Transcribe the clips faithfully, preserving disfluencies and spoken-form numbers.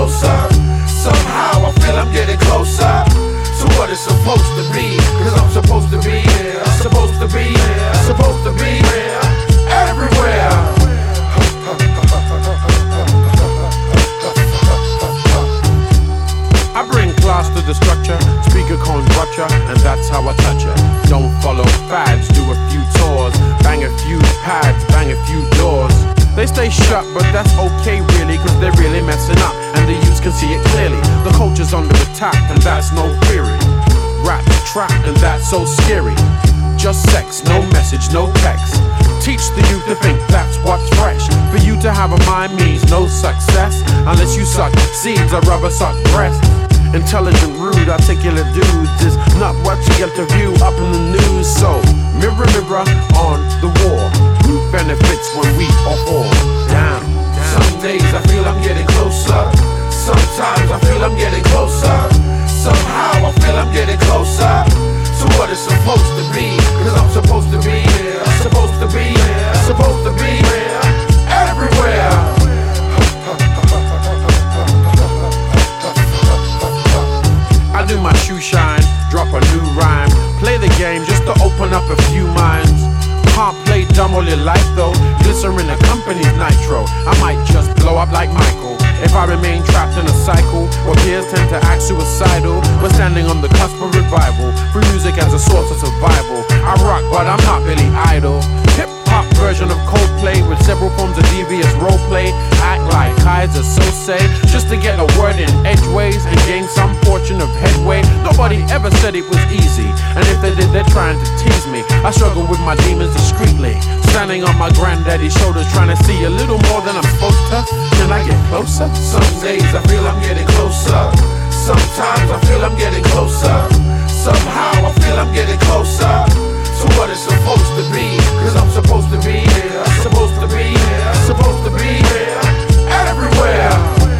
closer. Somehow I feel I'm getting closer to what it's supposed to be. Cause I'm supposed to be here, supposed to be here, supposed to be here, everywhere. I bring class to the structure, speaker con rupture, and that's how I touch her. Don't follow fads, do a few tours, bang a few pads, bang a few doors. They stay shut, but that's okay really, cause they're really messing up, and the youths can see it clearly. The culture's under attack, and that's no theory. Rap, trap, and that's so scary. Just sex, no message, no text. Teach the youth to think that's what's fresh. For you to have a mind means no success, unless you suck seeds or rubber suck breasts. Intelligent, rude, articulate dudes is not what you get to view up in the news. So, mirror, mirror on the wall, who benefits when we are all down? Some days I feel I'm getting closer. Sometimes I feel I'm getting closer. Somehow I feel I'm getting closer to what it's supposed to be. Cause I'm supposed to be here, supposed to be here, supposed to be here, everywhere. I do my shoe shine, drop a new rhyme, play the game just to open up a few minds. Can't play dumb all your life though, glycerin accompanies nitro. I might just blow up like Michael if I remain trapped in a cycle where peers tend to act suicidal. We're standing on the cusp of revival, free music as a source of survival. I rock but I'm not Billy Idol. Hip-hop version of Coldplay with several forms of devious roleplay. Act like Kaiser Sose just to get a word in edgeways and gain some fortune of headway. Nobody ever said it was easy, and if they did, they're trying to tease me. I struggle with my demons discreetly, standing on my granddaddy's shoulders, trying to see a little more than I'm supposed to. Can I get closer? Some days I feel I'm getting closer. Sometimes I feel I'm getting closer. Somehow I feel I'm getting closer to what it's supposed to be. Cause I'm supposed to be here, supposed to be here, supposed to be here, everywhere.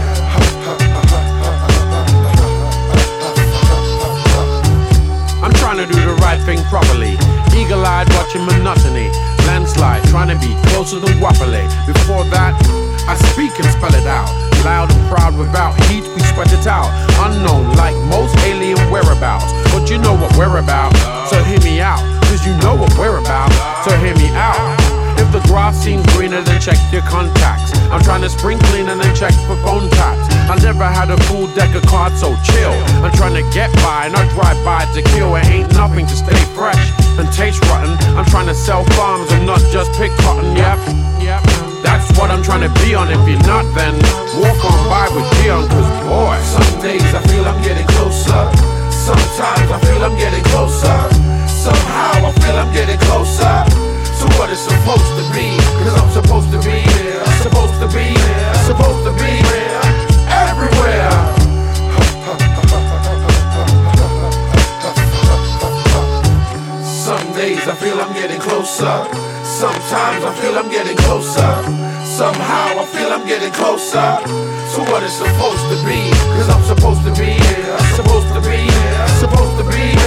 I'm trying to do the right thing properly. Eagle-eyed watching monotony. Landslide, trying to be closer than Wapale. Before that, I speak and spell it out. Loud and proud without heat, we sweat it out. Unknown like most alien whereabouts, but you know what we're about, so hear me out. Cause you know what we're about, so hear me out. If the grass seems greener, then check your contacts. I'm trying to spring clean and then check for phone taps. I never had a full deck of cards, so chill. I'm trying to get by, not drive by to kill. It ain't nothing to stay fresh and taste rotten. I'm trying to sell farms and not just pick cotton, yep, yep. That's what I'm trying to be on. If you're not, then walk on by with Dion, cause boy, some days I feel I'm getting closer. Sometimes I feel I'm getting closer. Somehow I feel I'm getting closer to what it's supposed to be. Cause I'm supposed to be here, supposed to be here, supposed to be here, everywhere. Some days I feel I'm getting closer. Sometimes I feel I'm getting closer. Somehow I feel I'm getting closer to what it's supposed to be. Cause I'm supposed to be here, supposed to be here, supposed to be here.